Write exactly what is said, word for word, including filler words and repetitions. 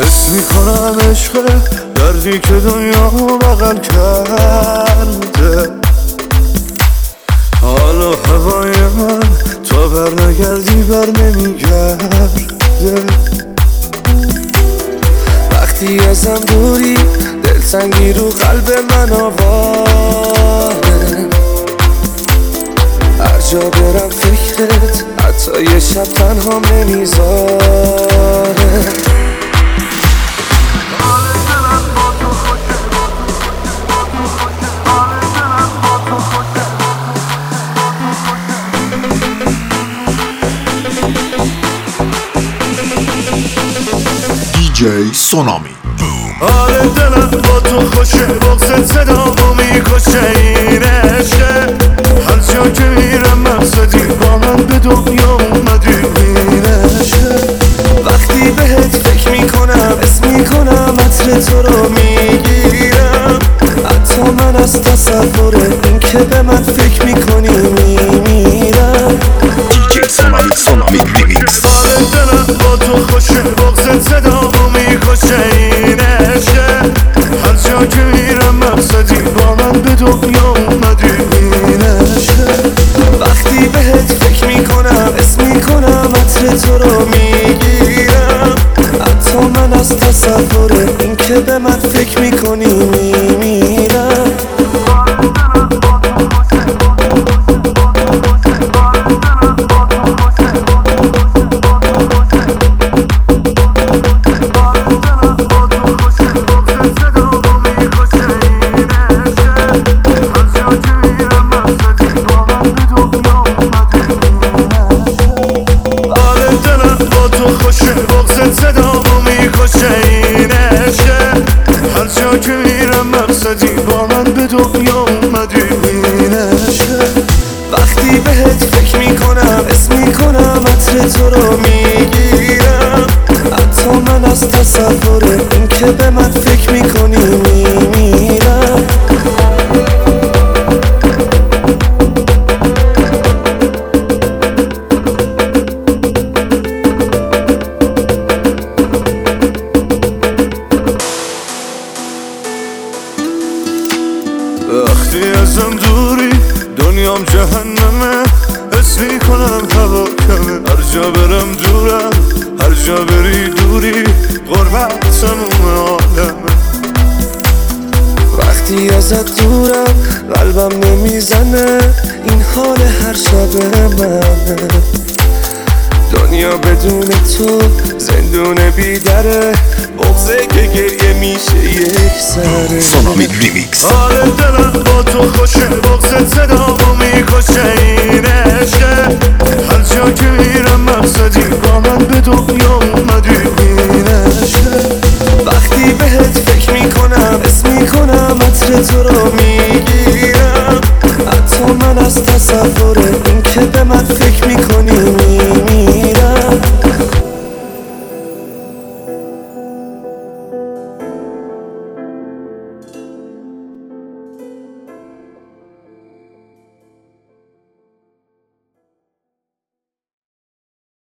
حس میکنم عشق دردی که دنیا بغل کرده. حالا هوای من تا بر نگردی بر نمیگرده. وقتی ازم دوری دلتنگی رو قلب من آواره. هر جا برم فکرت حتی یه شب تنها نمیذاره. دی جی سونامی. حال دلم با تو خوشه، بغضت صدامو میکشه. این عشقه هر جا که میرم مقصدی، با من به دنیا اومدی. این عشقه وقتی بهت فکر میکنم اسم میکنم عطر تو رو میگیرم. حتی من از تصور این که به من فکر میکنی میمیرم. دی جی سونامی سونامی ریمیکس. حال دلم با تو خوشه، بغضت صدامو میکشه. این عشقه هر جا که میرم مقصدی، با من به دنیا اومدی. این عشقه وقتی بهت فکر میکنم اسم میکنم عطر تو رو میگیرم. حتی من از تصور این که به من فکر میکنی میمیرم. صدامو میکشه. این عشقه هر جا که میرم مقصدی، با من به دنیا اومدی. این عشقه وقتی بهت فکر میکنم اسم میکنم عطر تو رو میگیرم. حتی من از تصور این که به من فکر میکنی میمیرم. وقتی ازم دوری دنیام جهنمه. حس میکنم هوا کمه، هر جا برم دورم، هر جا بری دوری. غربت تموم عالمه. وقتی ازت دورم قلبم نمیزنه. این حال هر شب منه. دنیا بدون تو زندون بیدره. بغضه که گریه میشه یک سره. سونامی ریمیکس. حال دلم با تو خوشه، بغضت صدامو میکشه. این عشقه هر جا که میرم مقصدی،